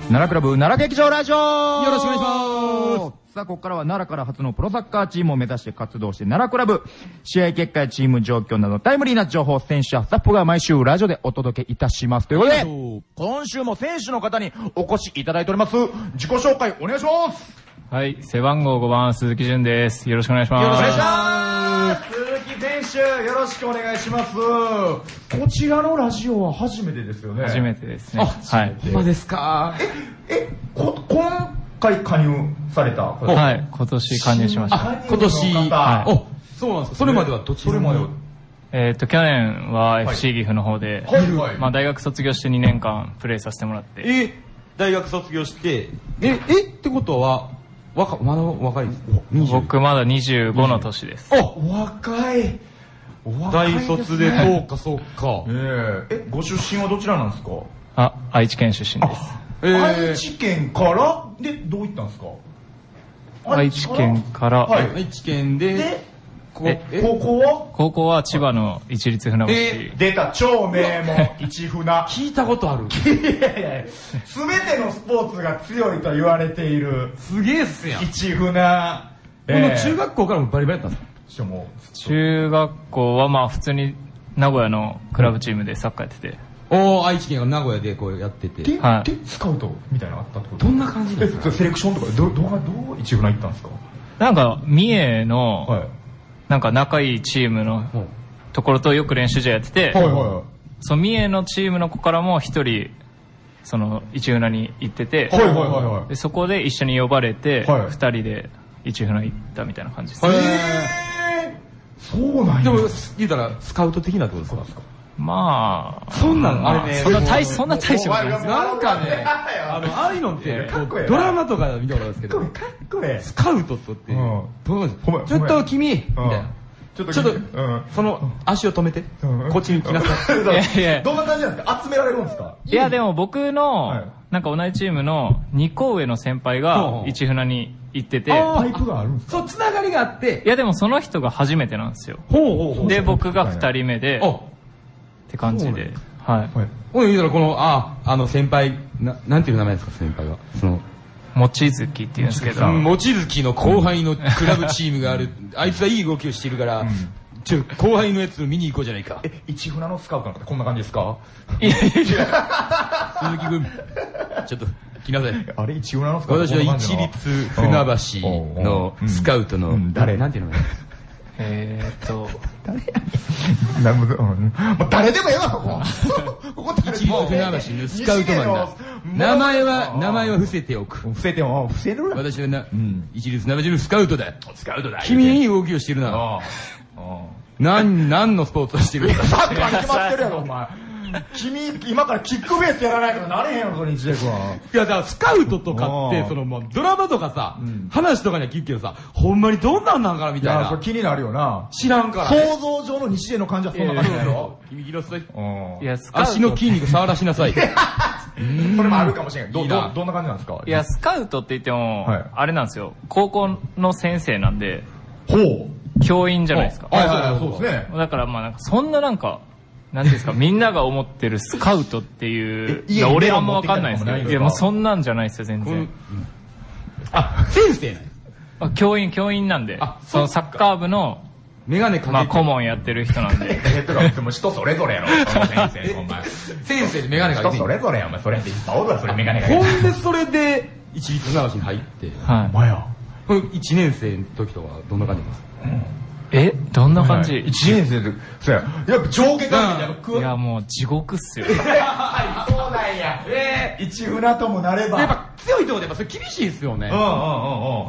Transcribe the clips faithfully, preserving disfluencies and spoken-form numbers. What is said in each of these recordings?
奈良クラブ奈良劇場ラジオ、 よろしくお願いします。 さあ、ここからは奈良から初のプロサッカーチームを目指して活動して奈良クラブ、試合結果やチーム状況などタイムリーな情報、選手やスタッフが毎週ラジオでお届けいたしますということで、今週も選手の方にお越しいただいております。自己紹介お願いします。 はい、背番号ごばん鈴木純です。よろしくお願いします。 よろしくお願いします。鈴木選手、よろしくお願いします。こちらのラジオは初めてですよね。 初めてですね。 はい。 ほんまですか。 え、え、こ、今回加入された。 はい、今年加入しました。 今年。 はい。 お、そうなんですか。それまではどちらそれまではえっと、去年は エフシー 岐阜の方で、まあ大学卒業してにねんかんプレーさせてもらって。 え、大学卒業して、え、えってことは、若、まだ若いですか？ 僕まだにじゅうごの年です。 お、若い。 大卒で、そうかそうか。 ええ、ご出身はどちらなんですか？ あ、愛知県出身です。 愛知県からで、どういったんですか？ 愛知県から、 愛知県で、 高校は高校は千葉の市立船橋。 出た、超名門、市船。 聞いたことある。 いやいや、すべてのスポーツが強いと言われている。 すげえっすやん。 市船。この中学校からもバリバリやったんですか？ 中学校はまあ普通に名古屋のクラブチームでサッカーやってて。 おー、愛知県が名古屋でこうやってて。 で、 はい、 でスカウトみたいなのあったってこと？ どんな感じですか？ セレクションとか、ど、どう、どう市船行ったんですか？ なんか、三重の、 はい、 なんか仲いいチームのところとよく練習試合やってて、 はいはいはい、 その三重のチームの子からも一人、その市船に行ってて、 はいはいはいはい、 でそこで一緒に呼ばれて、二、 はい、 人で市船行ったみたいな感じです。 へー、そうなんや。 でも、言うたらスカウト的なってことですか？ まあ、 そんなん、あれね、 そんな大そんな大したことないです。 なんかね、あの、ああいうのって、ドラマとか見たことあるんですけど、スカウトとって、ちょっと君、みたいな。ちょっと、その、足を止めて、こっちに来なさい。 いやいや、どんな感じなんですか？集められるんですか？ いや、でも僕の、なんか同じチームのにこ上の先輩が市船に行ってて、 パイプがあるんですか？ そう、つながりがあって。 いや、でもその人が初めてなんですよ。で、僕がふたりめで、って感じで。はい。 ほんで言うたらこの、あ、あの先輩、な、なんていう名前ですか、先輩は。その、 もちづきって言うんですけど。 もちづきの後輩のクラブチームがある。あいつはいい動きをしてるから、ちょ、後輩のやつを見に行こうじゃないか。 え、市船のスカウトなんかこんな感じですか？ いやいやいや。 鈴木君、ちょっと、来なさい。 あれ、市船のスカウト？ 私は市立船橋のスカウトの、誰？なんていうの？ えーっと、 誰やもう誰でもええわ、ここ。ここ誰でも。 一流船橋のスカウトマンだ。名前は、名前は伏せておく。 伏せても、伏せるな。 私はな、一流船橋のスカウトだ。 スカウトだ。 君いい動きをしてるな。なん、何のスポーツをしてる？ サッカーに決まってるやろ、お前。君、今からキックベースやらないからなれへんやろ、それ、日大君は。 いや、だからスカウトとかって、その、もう、ドラマとかさ、話とかには聞くけどさ、ほんまにどんなんなんかな、みたいな。 いや、それ気になるよな。 知らんから。 想像上の日大の感じはそんな感じだよ。 君、広すぎ。 いや、 足の筋肉触らしなさい。 それもあるかもしれん。ど、ど、どんな感じなんですか？ いや、スカウトって言っても、あれなんですよ。高校の先生なんで、 ほう。 教員じゃないですか。 あ、そうですね。 だからまあなんか、そんななんか、なんですか、みんなが思ってるスカウトっていう、いや、俺あんまわかんないですけど、いや、もうそんなんじゃないですよ、全然。 あ、先生ね。 あ、教員、教員なんで、そのサッカー部の、 メガネかけて。 まあ、顧問やってる人なんで。 えっと、でも人それぞれやろ、その先生、お前。 先生でメガネかけて。 人それぞれや、お前、それっていっぱいおるわ、それメガネかけて。 ほんで、それで、一律船橋に入って。 はい。 お前や。 一年生の時とか、どんな感じですか？ えどんな感じ？ 一年生で、そうや。やっぱ上下関係やっぱいや、もう地獄っすよ。 そうなんや。ええ、一船ともなれば。 やっぱ強いとこでやっぱそれ厳しいっすよね。 うんうんうんうん。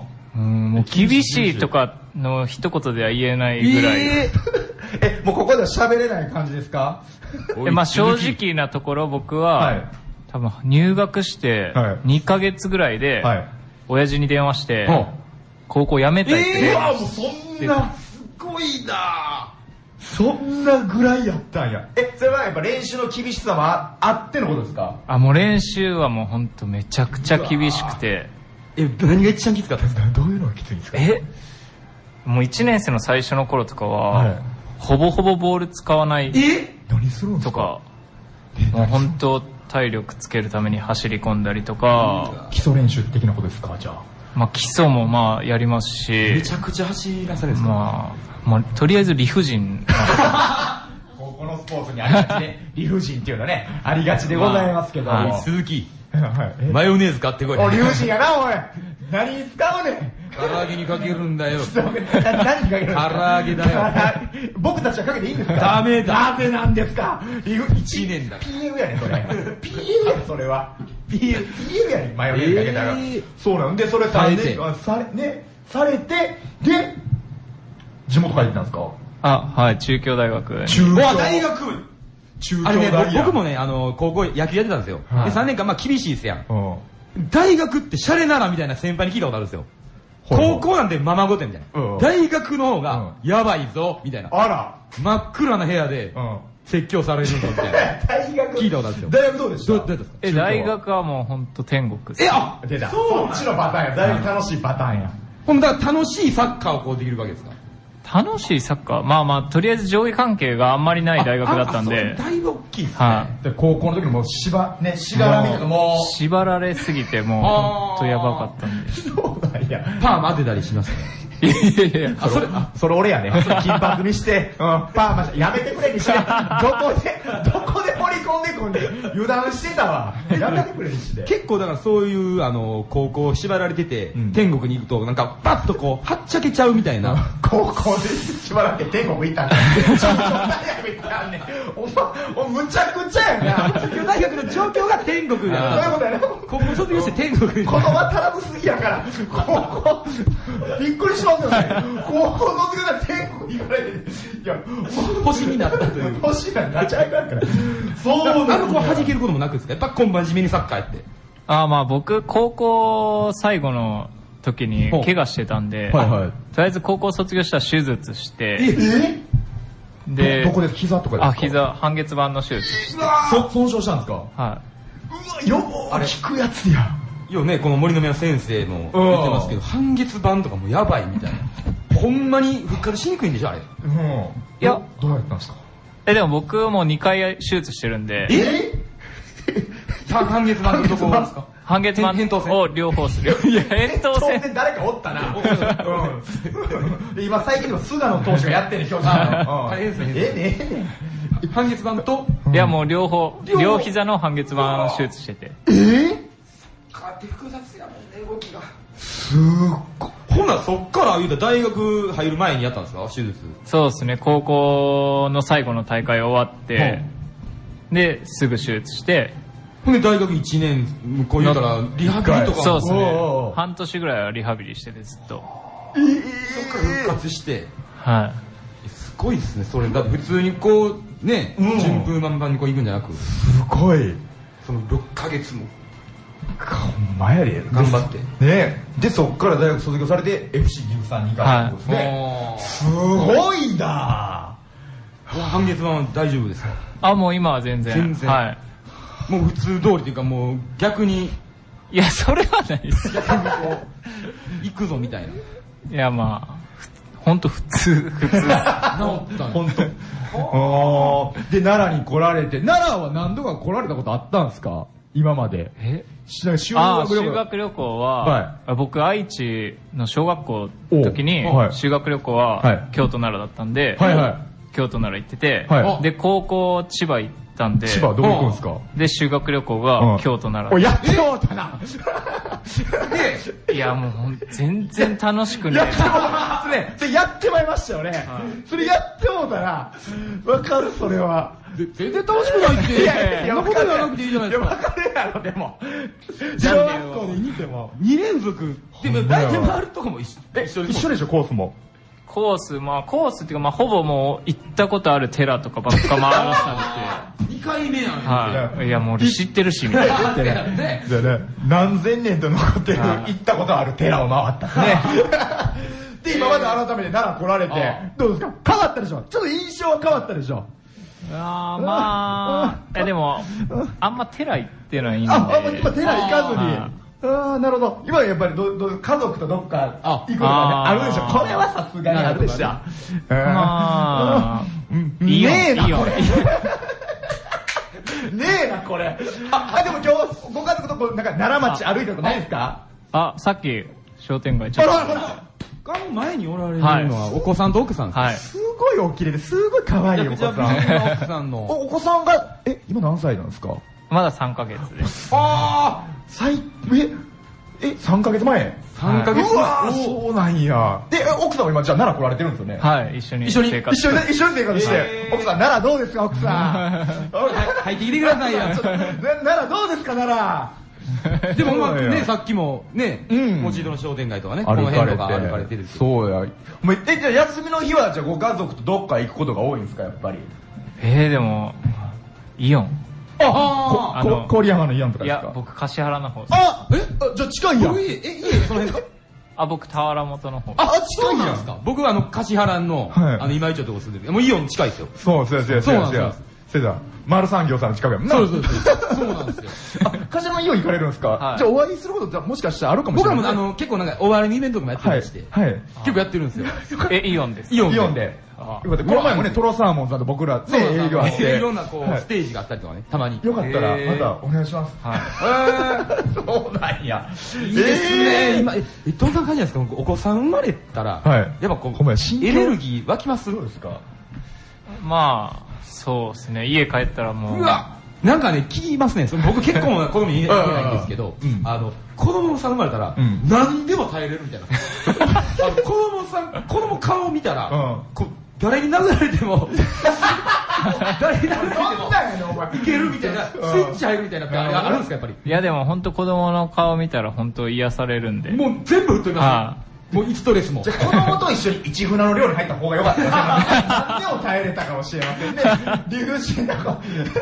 うん、もう厳しいとかの一言では言えないぐらい。 えー、え、もうここでは喋れない感じですか？ え、まあ正直なところ僕は、はい、多分入学してにかげつぐらいで、はい、親父に電話して、はい、高校辞めたいって。 えー、うわ、もうそんな、すごいなそんなぐらいやったんや。え、それはやっぱ練習の厳しさも あ, あってのことですか？ あ、もう練習はもうほんとめちゃくちゃ厳しくて。 え、何が一番きつかったんですか？ どういうのがきついんですか？ えもういちねん生の最初の頃とかは、はい、ほぼほぼボール使わない。 え何するんですか？ とか、もう本当体力つけるために走り込んだりとか。 基礎練習的なことですか、じゃあ。 まあ基礎もまあやりますし。 めちゃくちゃ走らせるんですか？ まあ、まあ、とりあえず理不尽。 ここのスポーツにありがちで、理不尽っていうのね、ありがちでございますけど。 まあ、鈴木。マヨネーズ買ってこい。 お、理不尽やな、おい。何に使うねん。 唐揚げにかけるんだよ。 何にかけるんですか？ 唐揚げだよ。 僕たちはかけていいんですか？ ダメだ。 なぜなんですか？ いちねんだ。 ピーエル やねん、それ。ピーエル やねん、それは。ピーエル、ピーエル やねん、マヨネーズかけたら。そうなんで、それさんねんされ、ね、されて、で、地元帰ってたんですか？ あ、はい、中京大学。 中京大学中京あれね、 大学。 僕もね、あの、高校野球やってたんですよ。で、さんねんかん、まあ厳しいですやん。大学ってシャレならみたいな先輩に聞いたことあるんですよ。高校なんてままごてみたいな。大学の方がやばいぞ、みたいな。 あら。 真っ暗な部屋で説教されるのみたいな。 大学聞いたことあるんですよ。 大学どうでした？ どうですか？ え、大学はもうほんと天国です。 え、あ、 出た。そっちのパターンや。だいぶ楽しいパターンや。 ほんだから楽しいサッカーをこうできるわけですか？ 楽しいサッカー、まあまあとりあえず上位関係があんまりない大学だったんで。 だいぶ大きいですね。 はい。 高校の時にもう縛、ね、しがらみとかもう。縛られすぎてもうほんとやばかったんで。 そうなんや。 パーマ当てたりしますね。 いやいやいや、 あ、それ、それ俺やね。金髪にして、うん、パーマやめてくれにして、どこで、どこで掘り込んでくんで、油断してたわ。やめてくれにして。 結構だからそういう、あの、高校縛られてて、天国に行くと、なんか、パッとこう、はっちゃけちゃうみたいな。 高校で縛られて天国行ったんだ。お前、むちゃくちゃやな。 中京大学の状況が天国だ。 そういうことやな。 高校卒業して天国に。 言葉足らずすぎやから、高校、びっくりしますよね。高校卒業したら天国行かれて、いや、 星になったという。 星になっちゃいかんから。そうなんだ。あの子は弾けることもなくですか？やっぱ今晩締めにサッカーやって。 あ、まあ僕、高校最後の時に怪我してたんで、はいはい、とりあえず高校卒業したら手術して、 えで、 どこです？膝とかですか？ あ、膝、半月板の手術して。 そ、損傷したんですか？ はい。 うわ、よあれ、効くやつや。 よね、この森の宮先生の言ってますけど、半月板とかもやばいみたいな。ほんまに復活しにくいんでしょ、あれ。うん。 いや、 どうやったんですか？ え、でも僕もにかい手術してるんで。 え半月板のとこですか？ 半月板を両方する。いや、扁桃腺。 誰かおったな。うん。今最近でも菅野投手がやってんねん、表紙。 ええねえ。半月板と？ いや、もう両方、両膝の半月板手術してて。 えぇ？ って複雑やもんね、動きが。 すっごい。 ほな、そっから言うたら大学入る前にやったんですか、手術？ そうですね、高校の最後の大会終わって、で、すぐ手術して、 ほんで大学いちねん、向こう言うたら、リハビリとかも。 そうですね。半年ぐらいはリハビリしてて、ずっと。 えぇー。そっから復活して。 はい。 すごいですね、それ。だって普通にこう、ね、順風満帆にこう行くんじゃなく。 すごい。 そのろっかげつも。 ほんまやで。 頑張って。 ねで、そっから大学卒業されて、エフシー 岐阜さんに行かれたんですね。すごいなぁ。 半月板は大丈夫ですか？ あ、もう今は全然。 全然。はい。もう普通通りっていうかもう逆に。 いや、それはないです。 逆にこう、行くぞみたいな。いや、まあ、ほんと普通、普通。治ったほんと。で、奈良に来られて、奈良は何度か来られたことあったんですか？今まで。 え修学旅行。あ、修学旅行は、はい、僕、愛知の小学校の時に、はい、修学旅行は京都奈良だったんで、はいはい、京都奈良行ってて、はい、で、高校千葉行ったんで、 千葉どこ行くんですか？ で、修学旅行が京都奈良。 お、やってもうたな。 で、いやもう全然楽しくね。 やってもう、ね、それやってまいりましたよね。はい、それやってもうたら、わかる、それは。 全然楽しくないって。いやいや、そんなこと言わなくていいじゃないですか。 いや、わかるやろ、でも。小学校で見ても。 にれんぞく。でも、大体回るとこも一緒。 一緒でしょ、コースも。 コース、まあ、コースっていうか、まあ、ほぼもう行ったことある寺とかばっか回らされて。にかいめやん。 はい。いや、もう知ってるし、みたいな。 ね。何千年と残ってる、行ったことある寺を回った。ね。で、今まで改めて奈良来られて、どうですか？変わったでしょ？ちょっと印象は変わったでしょ？ あー、まあ、え、でも、あんま寺行ってないんで。 あ、あんま今寺行かずに。ああ、なるほど。今はやっぱりど、ど、家族とどっか行くのがね、あるでしょ。これはさすがにあるでしょ。まあ、 ねえな、これ。ねえな、ここれ。あ、でも今日、ご家族とこ、なんか奈良町歩いたことないですか？ あ、さっき、商店街ちょっと。 あの前におられるのは、お子さんと奥さんですか？ はい。すごいお綺麗で、すごい可愛いお子さん。 奥さんの。 お子さんが、え、今何歳なんですか？ まださんかげつです。 ああ、最、え、え、さんかげつまえ？ さんかげつまえ。うわそうなんや。で、奥さんは今じゃあ奈良来られてるんですよね？ はい、一緒に生活して。一緒に、一緒に生活して。奥さん、奈良どうですか、奥さん。 入ってきてくださいよ。 奈良どうですか、奈良。 でもまあね、さっきもね、モチートの商店街とかね、この辺とか歩かれてる。 そうや。え、じゃあ休みの日はじゃあご家族とどっか行くことが多いんですか、やっぱり。 えー、でも、イオン。 ああ、郡山のイオンとかですか？ いや、僕、橿原の方です。 あ、え、じゃあ近いやん。 え、家、その辺か？ あ、僕、田原本の方。 あ、近いやんすか？僕はあの、橿原の、あの、今井町のとこ住んでる。もうイオン近いですよ。 そう、そうそう、そうなんですよ。そうだ。丸産業さんの近くやもんな。 そうそうそう。そうなんですよ。 あ、橿原のイオン行かれるんですか？じゃあお会いすることってもしかしたらあるかもしれない。 僕らもあの、結構なんか、お笑いのイベントとかもやってまして。はい。結構やってるんですよ。 え、イオンですイオンで。イオンで。この前もね、トロサーモンさんと僕らね、営業あって。 いろんなこう、ステージがあったりとかね、たまに。 よかったら、またお願いします。はい。そうなんや。 いいですね。今、え、どんな感じなんですか？お子さん生まれたら、やっぱこう、エネルギー湧きます？ そうですか？ まあ、そうですね。家帰ったらもう。 うわなんかね、聞きますね。僕結構子供いないんですけど、あの、子供さん生まれたら、何でも耐えれるみたいな。子供さん、子供顔を見たら、誰に殴られても、誰に殴られても、いけるみたいな、スイッチ入るみたいなってあるんですか、やっぱり。 いやでも本当子供の顔見たら本当癒されるんで。 もう全部振っときます。もうストレスも。 じゃあ子供と一緒に一船の寮に入った方が良かったですね。何でも耐えれたかもしれませんね。理不尽な子。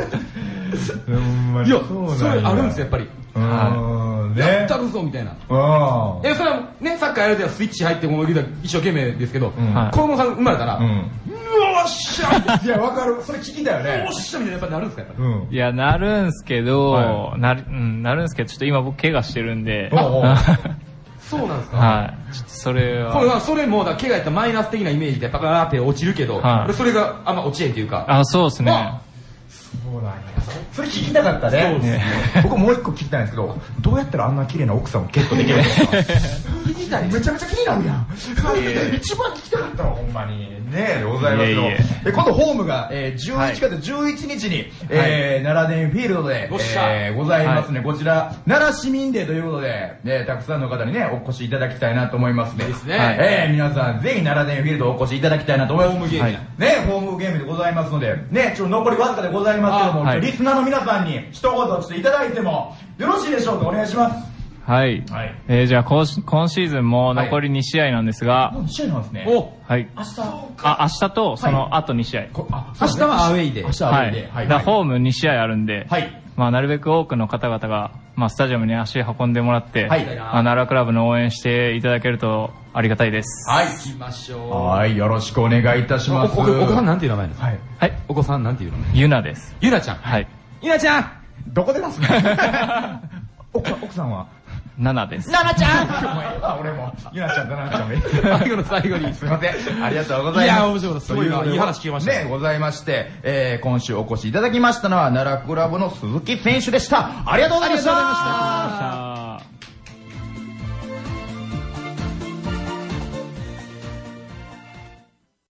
いや、それあるんですよ、やっぱり。やったるぞみたいな。え、それはね、サッカーやるときはスイッチ入ってもう一生懸命ですけど、子供さん生まれたら、よっしゃいや、わかる。それ聞きたよね。 よっしゃみたいなやっぱなるんですか、やっぱり。いや、なるんすけど、なる、うん、なるんすけど、ちょっと今僕怪我してるんで。 そうなんですか？ はい。ちょっとそれは。 これは、それも、だ怪我やったらマイナス的なイメージでパカーって落ちるけど、はい、それがあんま落ちへんっていうか。 あ、そうですね。 そうなんや。それ聞きたかったね。そうですね。僕もう一個聞きたいんですけど、どうやったらあんな綺麗な奥さんをゲットできるんですか？聞きたい。めちゃめちゃ気になるやん。一番聞きたかったわ、ほんまに。ねえ、でございますよ。今度ホームがじゅういちがつじゅういちにちに、奈良電フィールドでございますね。こちら、奈良市民デーということで、たくさんの方にね、お越しいただきたいなと思いますね。 ですね。 皆さん、ぜひ奈良電フィールドお越しいただきたいなと思います。 ホームゲーム。 ね、ホームゲームでございますので、ね、ちょっと残りわずかでございますけども、リスナーの皆さんに一言ちょっといただいてもよろしいでしょうか？お願いします。 はい。はい、えー、じゃあ今、今シーズンも残りにしあいなんですが。 もうにしあいなんですね。 おはい。 明日あ、明日とその後にしあい。 明日はアウェイで。 明日はアウェイで。 はい。だホームにしあいあるんで、はい。まあなるべく多くの方々が、まあスタジアムに足運んでもらって、はい。まあ奈良クラブの応援していただけるとありがたいです。 はい。 行きましょう。 はい。よろしくお願いいたします。 お子さんなんていう名前ですか？はい。はい。お子さんなんていう名前？ ゆなです。 ゆなちゃん。 はい。 ゆなちゃんどこで出すの？奥さんはナナです。 ナナちゃんあ、俺も。ゆなちゃんとナナちゃんもいい。 最後の最後に。 すいません。ありがとうございます。いや、面白かった。すごいな。いい話聞きました。 ね、ございまして、えー、今週お越しいただきましたのは、奈良クラブの鈴木選手でした。ありがとうございました。 ありがとうございました。